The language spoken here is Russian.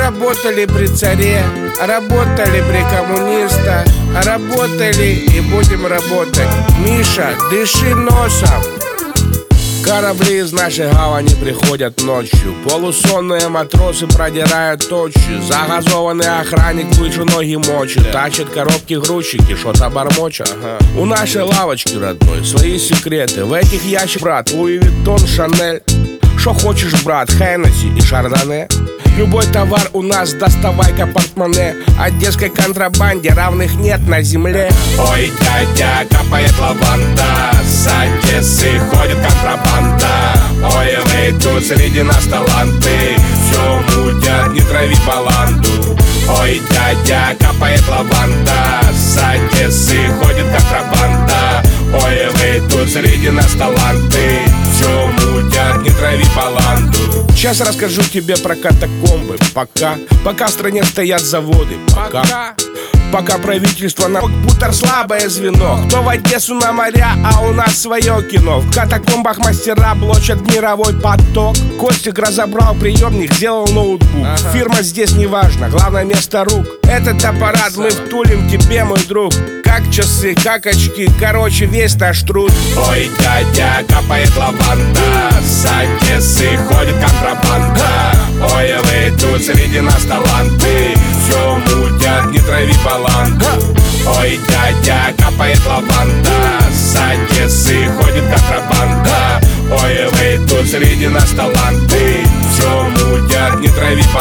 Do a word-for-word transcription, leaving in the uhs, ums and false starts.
Работали при царе, работали при коммунистах, работали и будем работать. Миша, дыши носом. Корабли из нашей гавани приходят ночью. Полусонные матросы продирают тощу. Загазованный охранник выше ноги мочит. Тащит коробки грузчики, что-то бормочет. Ага. У нашей лавочки родной свои секреты. В этих ящиках, брат, Луи Виттон, Шанель. Шо хочешь, брат, Хеннесси и Шардоне. Любой товар у нас, доставай-ка портмоне. Одесской контрабанде равных нет на земле. Ой, дядя, капает лаванда, с Одессы ходит контрабанда. Ой, вы тут среди нас таланты, все мутят, не трави баланду. Ой, дядя, капает лаванда, с Одессы ходит контрабанда. Ой, вы тут среди нас таланты, все мутят, не трави баланду. Сейчас расскажу тебе про катакомбы. Пока, пока в стране стоят заводы. Пока, пока правительство на будто слабое звено. Кто в Одессу на моря, а у нас свое кино. В катакомбах мастера блочат мировой поток. Костик разобрал приемник, сделал ноутбук. Ага. Фирма здесь не важна, главное место рук. Этот аппарат мы втулим тебе, мой друг. Как часы, как очки, короче, весь наш труд. Ой, дядя, капает лаванда, с Одессы ходит контрабанда. Ой, вы тут среди нас таланты, все мутят, не трави баланду. Ой, дядя, капает лаванда, с Одессы ходит контрабанда. Ой, вы тут среди нас таланты, все мутят, не трави баланду.